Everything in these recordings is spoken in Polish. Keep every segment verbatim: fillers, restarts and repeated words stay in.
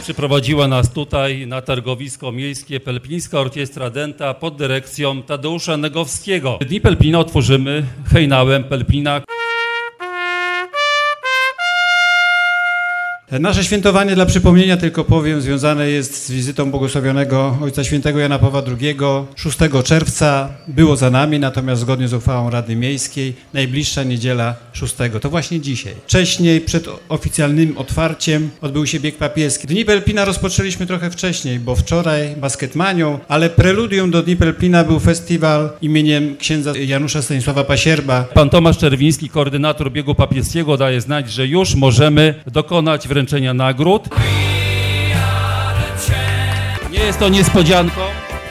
przyprowadziła nas tutaj na targowisko miejskie Pelplińska Orkiestra Dęta pod dyrekcją Tadeusza Negowskiego. Dni Pelplina otworzymy hejnałem Pelplina. Nasze świętowanie, dla przypomnienia tylko powiem, związane jest z wizytą błogosławionego Ojca Świętego Jana Pawła drugiego. szóstego czerwca było za nami, natomiast zgodnie z uchwałą Rady Miejskiej najbliższa niedziela szóstego. To właśnie dzisiaj. Wcześniej, przed oficjalnym otwarciem, odbył się bieg papieski. Dni Pelplina rozpoczęliśmy trochę wcześniej, bo wczoraj basketmanią, ale preludium do Dni Pelplina był festiwal imieniem księdza Janusza Stanisława Pasierba. Pan Tomasz Czerwiński, koordynator biegu papieskiego, daje znać, że już możemy dokonać wręczenia nagród. Nie jest to niespodzianką,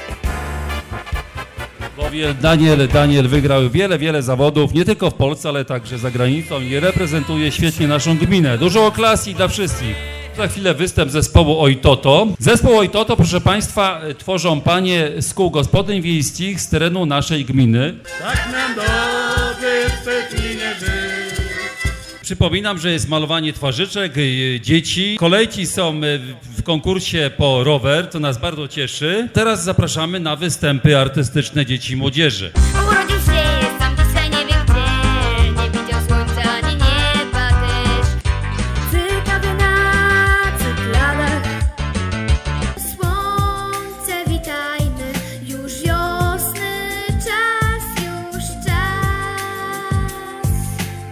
bowiem Daniel, Daniel wygrał wiele, wiele zawodów, nie tylko w Polsce, ale także za granicą i reprezentuje świetnie naszą gminę. Dużo oklasji dla wszystkich. Za chwilę występ zespołu Oj Toto. Zespół Oj Toto, proszę Państwa, tworzą panie z kół gospodyń wiejskich z terenu naszej gminy. Tak nam dobrze w Pelplinie żyć. Przypominam, że jest malowanie twarzyczek dzieci. Kolejki są w konkursie po rower, co nas bardzo cieszy. Teraz zapraszamy na występy artystyczne dzieci i młodzieży.